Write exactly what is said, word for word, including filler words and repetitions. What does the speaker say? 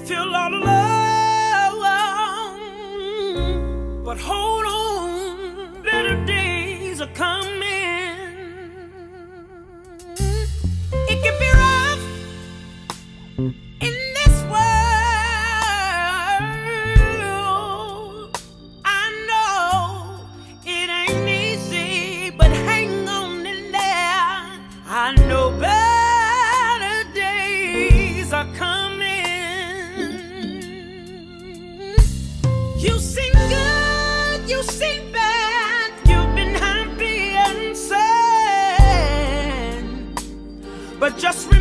feel all alone. But hold on, better days are coming. It can be rough in this world. I know it ain't easy, but hang on in there. I know better days are coming. You sing good, you sing bad, you've been happy and sad, but just remember,